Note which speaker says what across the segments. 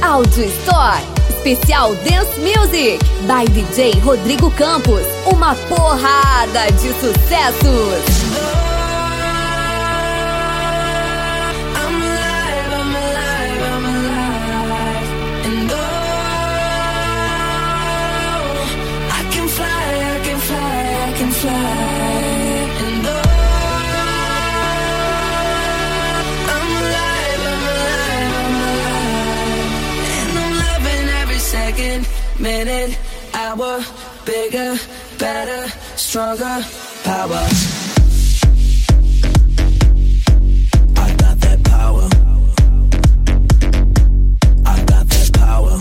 Speaker 1: Audio Store, especial Dance Music, by DJ Rodrigo Campos. Uma porrada de sucessos.
Speaker 2: Minute, hour, bigger, better, stronger, power. I got that power. I got that power.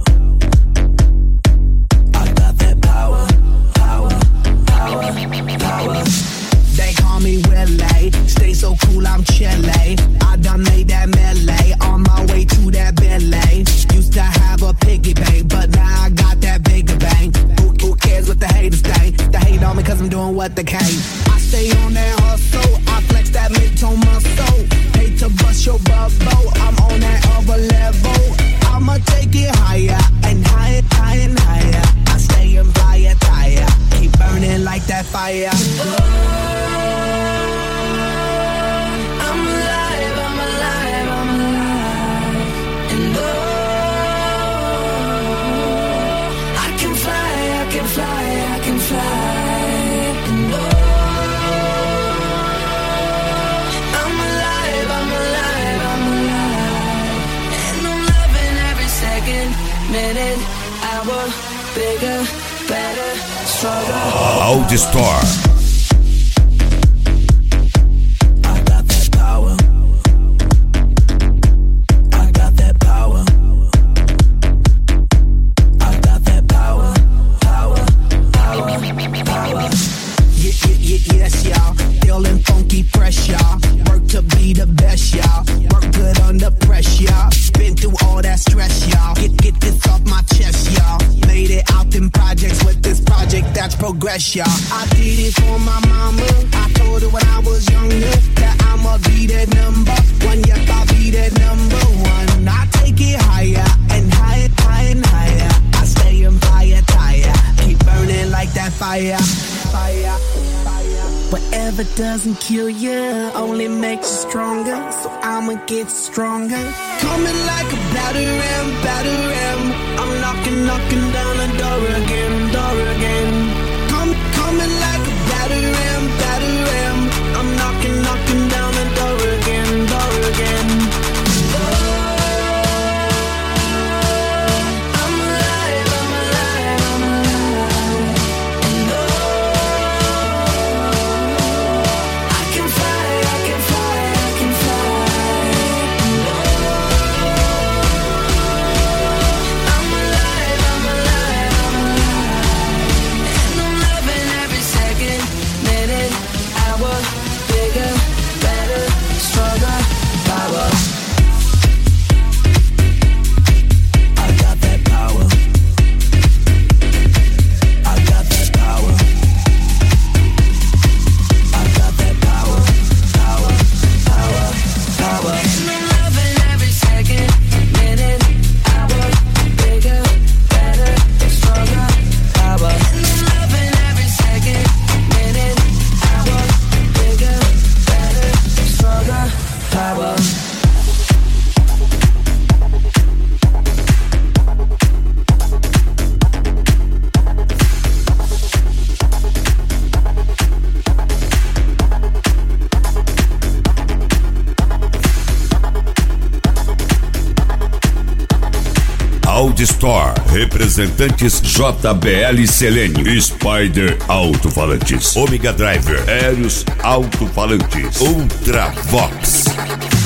Speaker 2: I got that power. Power, power, power. They call me Willie, stay so cool, I'm chilly. I done made that melee, on my way to that Billy. Used to have a piggy bank, but now I got that bigger bang. Who cares what the haters think? They hate on me cause I'm doing what they can. I stay on that hustle, I flex that mid-tone muscle. Hate to bust your bubble, I'm on that other level. I'ma take it higher and higher, higher and higher. I stay in fire, tire, keep burning like that fire. Minute, hour, bigger, better, stronger.
Speaker 3: Audio Store.
Speaker 2: Y'all. I did it for my mama. I told her when I was younger that I'ma be that number one. Yep, I'll be that number one. I take it higher and higher, higher and higher. I stay in fire, tire, keep burning like that fire. Fire, fire. Whatever doesn't kill you only makes you stronger. So I'ma get stronger. Coming like a batter ram, batter ram. I'm knocking, knocking down the door again, door again. Coming like a batter ram, I'm knocking, knocking down the door again, door again. I'm alive, I'm alive, I'm alive. And I can fly, I can fly, I can fly. I'm alive, I'm alive, I'm alive. And I'm loving every second, minute, hour, bigger, better, stronger, power. I got that power. I got that power. I got that power. Power, power, power. And I'm loving every second, minute, hour, bigger, better, stronger, power. And I'm loving every second, minute, hour, bigger, better, stronger, power.
Speaker 3: Audio Store, representantes JBL Selênio, Spider Alto-Falantes, Omega Driver, Aéreos Alto-Falantes, Ultravox.